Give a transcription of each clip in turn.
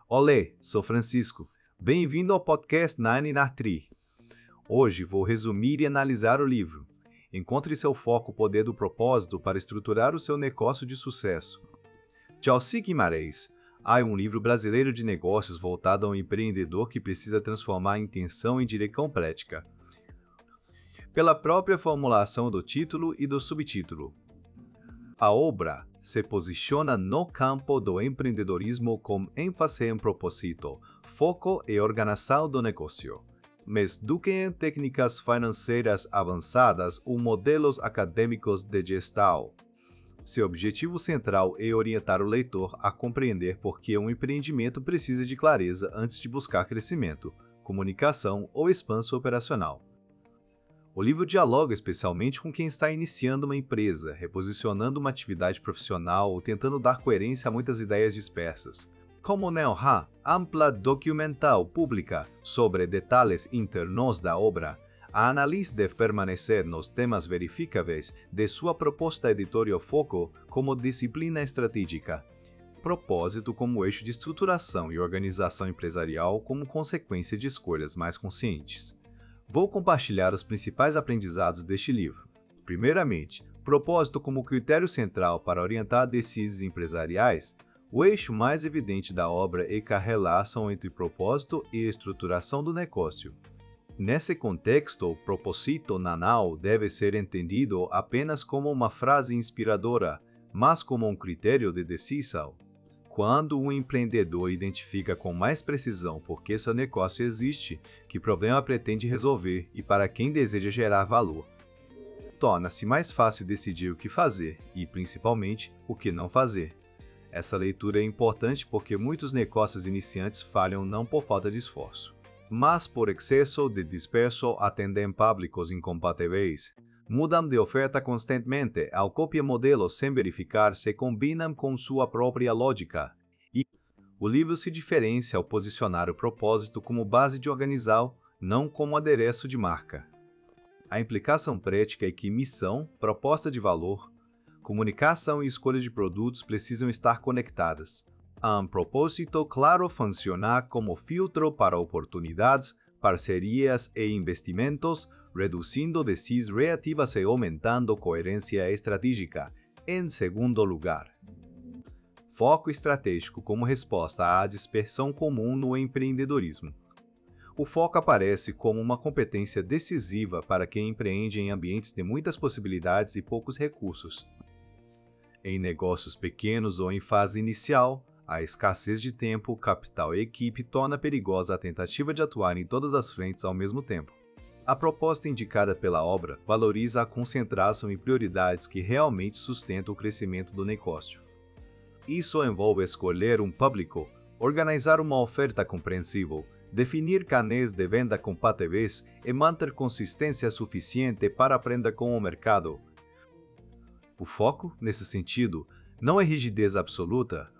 Olê, sou Francisco. Bem-vindo ao podcast 993. Hoje vou resumir e analisar o livro. Encontre seu foco, o poder do propósito para estruturar o seu negócio de sucesso. De Alci Guimarães. Há um livro brasileiro de negócios voltado ao empreendedor que precisa transformar a intenção em direção prática. Pela própria formulação do título e do subtítulo. A obra se posiciona no campo do empreendedorismo com ênfase em propósito, foco e organização do negócio, mas do que em técnicas financeiras avançadas ou modelos acadêmicos de gestão. Seu objetivo central é orientar o leitor a compreender por que um empreendimento precisa de clareza antes de buscar crescimento, comunicação ou expansão operacional. O livro dialoga especialmente com quem está iniciando uma empresa, reposicionando uma atividade profissional ou tentando dar coerência a muitas ideias dispersas. Como não há ampla documental pública sobre detalhes internos da obra, a análise deve permanecer nos temas verificáveis de sua proposta editorial foco como disciplina estratégica, propósito como eixo de estruturação e organização empresarial como consequência de escolhas mais conscientes. Vou compartilhar os principais aprendizados deste livro. Primeiramente, propósito como critério central para orientar decisões empresariais. O eixo mais evidente da obra é a relação entre propósito e estruturação do negócio. Nesse contexto, o propósito nanal deve ser entendido apenas como uma frase inspiradora, mas como um critério de decisão. Quando um empreendedor identifica com mais precisão por que seu negócio existe, que problema pretende resolver e para quem deseja gerar valor, torna-se mais fácil decidir o que fazer e, principalmente, o que não fazer. Essa leitura é importante porque muitos negócios iniciantes falham não por falta de esforço, mas por excesso de disperso, atendem públicos incompatíveis. Mudam de oferta constantemente ao copiar modelos sem verificar se combinam com sua própria lógica. E o livro se diferencia ao posicionar o propósito como base de organização, não como adereço de marca. A implicação prática é que missão, proposta de valor, comunicação e escolha de produtos precisam estar conectadas. Um propósito claro funciona como filtro para oportunidades, parcerias e investimentos, reduzindo decisões reativas e aumentando coerência estratégica. Em segundo lugar, foco estratégico como resposta à dispersão comum no empreendedorismo. O foco aparece como uma competência decisiva para quem empreende em ambientes de muitas possibilidades e poucos recursos. Em negócios pequenos ou em fase inicial, a escassez de tempo, capital e equipe torna perigosa a tentativa de atuar em todas as frentes ao mesmo tempo. A proposta indicada pela obra valoriza a concentração em prioridades que realmente sustentam o crescimento do negócio. Isso envolve escolher um público, organizar uma oferta compreensível, definir canais de venda compatíveis e manter consistência suficiente para aprender com o mercado. O foco, nesse sentido, não é rigidez absoluta.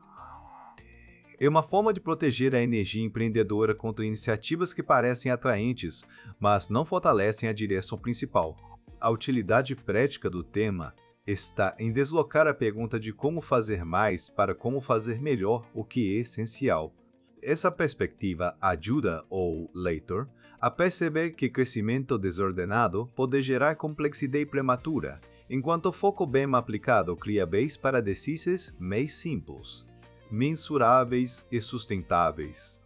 É uma forma de proteger a energia empreendedora contra iniciativas que parecem atraentes, mas não fortalecem a direção principal. A utilidade prática do tema está em deslocar a pergunta de como fazer mais para como fazer melhor, o que é essencial. Essa perspectiva ajuda o leitor a perceber que crescimento desordenado pode gerar complexidade prematura, enquanto o foco bem aplicado cria base para decisões mais simples, mensuráveis e sustentáveis.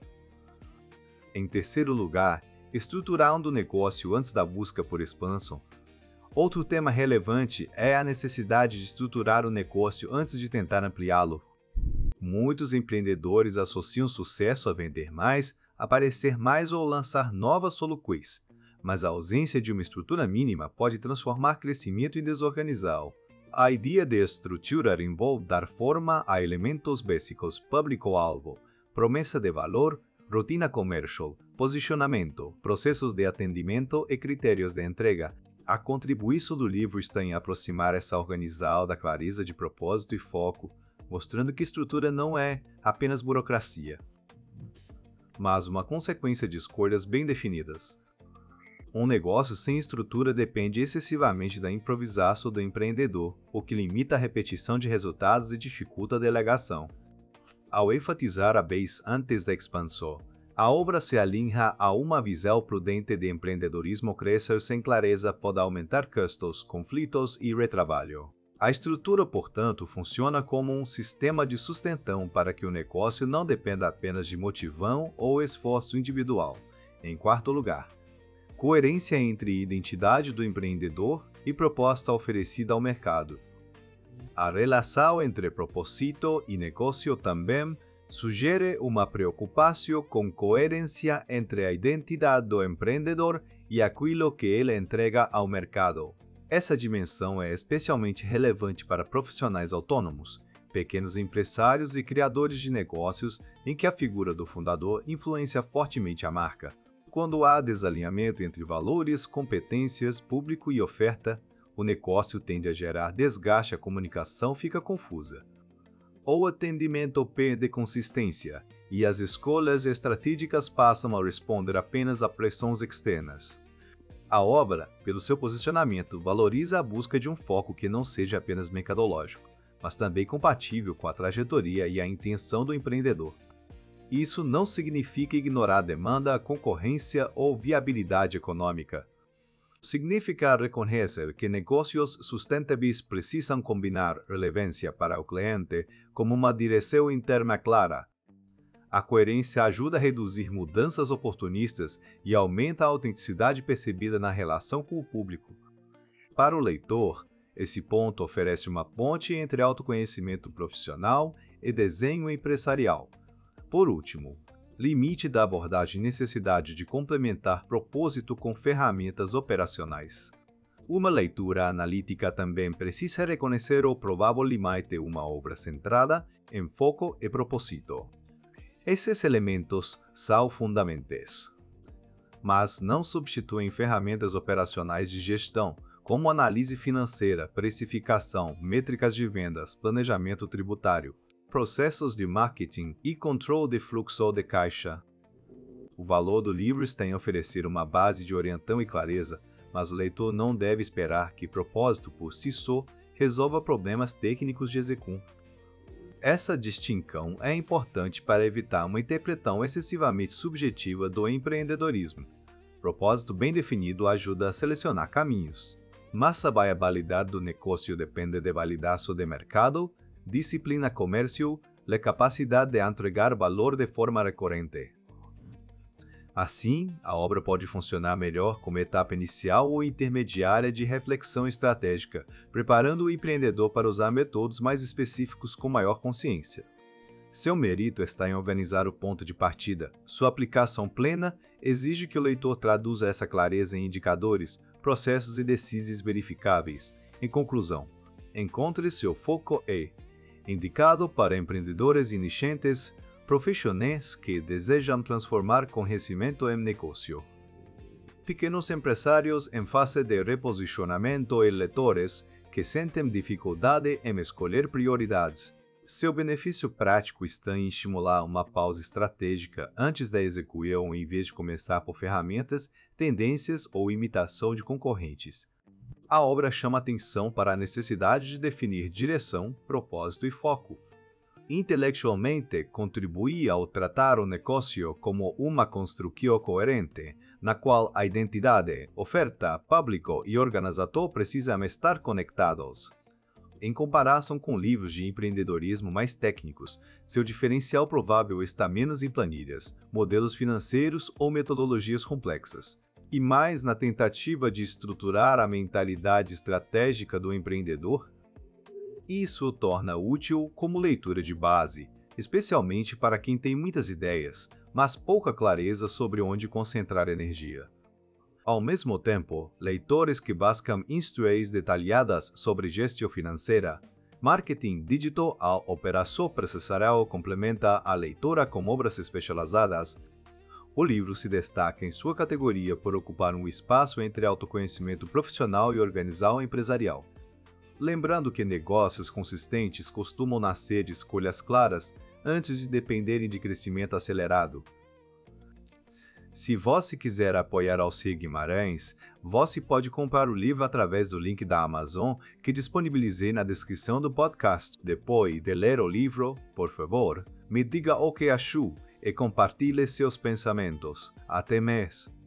Em terceiro lugar, estruturando o negócio antes da busca por expansão. Outro tema relevante é a necessidade de estruturar o negócio antes de tentar ampliá-lo. Muitos empreendedores associam sucesso a vender mais, aparecer mais ou lançar novas soluções, mas a ausência de uma estrutura mínima pode transformar crescimento em desorganização. A ideia de estruturar envolve dar forma a elementos básicos: público-alvo, promessa de valor, rotina comercial, posicionamento, processos de atendimento e critérios de entrega. A contribuição do livro está em aproximar essa organização da clareza de propósito e foco, mostrando que estrutura não é apenas burocracia, mas uma consequência de escolhas bem definidas. Um negócio sem estrutura depende excessivamente da improvisação do empreendedor, o que limita a repetição de resultados e dificulta a delegação. ao enfatizar a vez antes da expansão, a obra se alinha a uma visão prudente de empreendedorismo. Crescer sem clareza pode aumentar custos, conflitos e retrabalho. A estrutura, portanto, funciona como um sistema de sustentação para que o negócio não dependa apenas de motivação ou esforço individual. Em quarto lugar, coerência entre identidade do empreendedor e proposta oferecida ao mercado. A relação entre propósito e negócio também sugere uma preocupação com coerência entre a identidade do empreendedor e aquilo que ele entrega ao mercado. Essa dimensão é especialmente relevante para profissionais autônomos, pequenos empresários e criadores de negócios em que a figura do fundador influencia fortemente a marca. Quando há desalinhamento entre valores, competências, público e oferta, o negócio tende a gerar desgaste, a comunicação fica confusa. O atendimento perde consistência e as escolhas estratégicas passam a responder apenas a pressões externas. A obra, pelo seu posicionamento, valoriza a busca de um foco que não seja apenas mercadológico, mas também compatível com a trajetória e a intenção do empreendedor. Isso não significa ignorar a demanda, a concorrência ou viabilidade econômica. Significa reconhecer que negócios sustentáveis precisam combinar relevância para o cliente com uma direção interna clara. A coerência ajuda a reduzir mudanças oportunistas e aumenta a autenticidade percebida na relação com o público. Para o leitor, esse ponto oferece uma ponte entre autoconhecimento profissional e desenho empresarial. Por último, limite da abordagem e necessidade de complementar propósito com ferramentas operacionais. Uma leitura analítica também precisa reconhecer o provável limite de uma obra centrada em foco e propósito. Esses elementos são fundamentais, mas não substituem ferramentas operacionais de gestão, como análise financeira, precificação, métricas de vendas, planejamento tributário, processos de marketing e controle de fluxo de caixa. O valor do livro está em oferecer uma base de orientação e clareza, mas o leitor não deve esperar que propósito por si só resolva problemas técnicos de execução. Essa distinção é importante para evitar uma interpretação excessivamente subjetiva do empreendedorismo. Propósito bem definido ajuda a selecionar caminhos, mas a viabilidade do negócio depende de validação de mercado, disciplina comercial e capacidade de entregar valor de forma recorrente. Assim, a obra pode funcionar melhor como etapa inicial ou intermediária de reflexão estratégica, preparando o empreendedor para usar métodos mais específicos com maior consciência. Seu mérito está em organizar o ponto de partida. Sua aplicação plena exige que o leitor traduza essa clareza em indicadores, processos e decisões verificáveis. Em conclusão, encontre seu foco e indicado para empreendedores iniciantes, profissionais que desejam transformar conhecimento em negócio. Pequenos empresários em fase de reposicionamento e leitores que sentem dificuldade em escolher prioridades. Seu benefício prático está em estimular uma pausa estratégica antes da execução em vez de começar por ferramentas, tendências ou imitação de concorrentes. A obra chama atenção para a necessidade de definir direção, propósito e foco. Intelectualmente, contribui ao tratar o negócio como uma construção coerente, na qual a identidade, oferta, público e organizador precisam estar conectados. Em comparação com livros de empreendedorismo mais técnicos, seu diferencial provável está menos em planilhas, modelos financeiros ou metodologias complexas, e mais na tentativa de estruturar a mentalidade estratégica do empreendedor. Isso o torna útil como leitura de base, especialmente para quem tem muitas ideias, mas pouca clareza sobre onde concentrar energia. Ao mesmo tempo, leitores que buscam instruções detalhadas sobre gestão financeira, marketing digital ou operação processual complementa a leitura com obras especializadas. O livro se destaca em sua categoria por ocupar um espaço entre autoconhecimento profissional e organização empresarial. Lembrando que negócios consistentes costumam nascer de escolhas claras antes de dependerem de crescimento acelerado. Se você quiser apoiar Alcir Guimarães, você pode comprar o livro através do link da Amazon que disponibilizei na descrição do podcast. Depois de ler o livro, por favor, Me diga o que achou e compartilhe seus pensamentos. Até mais!